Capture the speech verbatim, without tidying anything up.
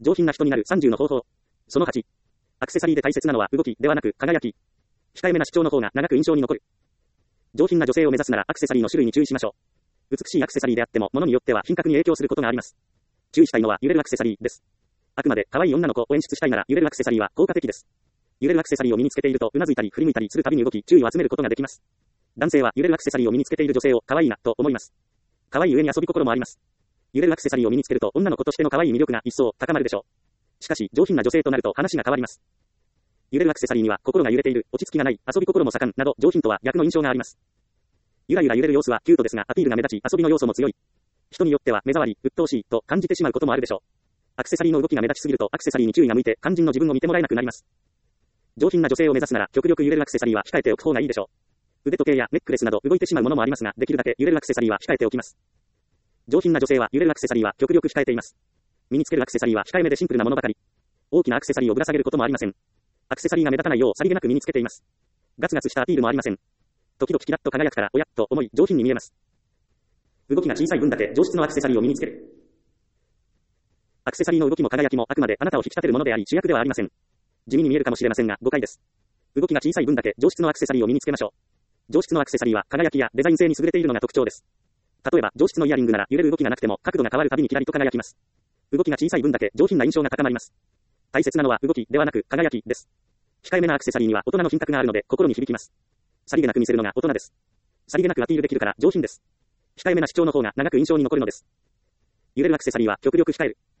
上品な人になるさんじゅうの方法。そのはち。アクセサリーで大切なのは動きではなく輝き。控えめな主張の方が長く印象に残る。上品な女性を目指すならアクセサリーの種類に注意しましょう。美しいアクセサリーであっても物によっては品格に影響することがあります。注意したいのは揺れるアクセサリーです。あくまで可愛い女の子を演出したいなら揺れるアクセサリーは効果的です。揺れるアクセサリーを身につけているとうなずいたり振り向いたりするたびに動き注意を集めることができます。男性は揺れるアクセサリーを身につけている女性を可愛いなと思います。可愛い上に遊び心もあります。揺れるアクセサリーを身につけると女の子としての可愛い魅力が一層高まるでしょう。しかし上品な女性となると話が変わります。揺れるアクセサリーには心が揺れている、落ち着きがない、遊び心も盛んなど上品とは逆の印象があります。ゆらゆら揺れる様子はキュートですがアピールが目立ち遊びの要素も強い。人によっては目障り、鬱陶しいと感じてしまうこともあるでしょう。アクセサリーの動きが目立ちすぎるとアクセサリーに注意が向いて肝心の自分を見てもらえなくなります。上品な女性を目指すなら極力揺れるアクセサリーは控えておく方がいいでしょう。腕時計やネックレスなど動いてしまうものもありますができるだけ揺れるアクセサリーは控えておきます。上品な女性は揺れるアクセサリーは極力控えています。身につけるアクセサリーは控えめでシンプルなものばかり。大きなアクセサリーをぶら下げることもありません。アクセサリーが目立たないようさりげなく身につけています。ガツガツしたアピールもありません。時々キラッと輝くからおやっと思い上品に見えます。動きが小さい分だけ上質のアクセサリーを身につける。アクセサリーの動きも輝きもあくまであなたを引き立てるものであり主役ではありません。地味に見えるかもしれませんが誤解です。動きが小さい分だけ上質のアクセサリーを身につけましょう。上質のアクセサリーは輝きやデザイン性に優れているのが特徴です。例えば上質のイヤリングなら揺れる動きがなくても角度が変わるたびにキラリと輝きます。動きが小さい分だけ上品な印象が高まります。大切なのは動きではなく輝きです。控えめなアクセサリーには大人の品格があるので心に響きます。さりげなく見せるのが大人です。さりげなくアピールできるから上品です。控えめな主張の方が長く印象に残るのです。揺れるアクセサリーは極力控える。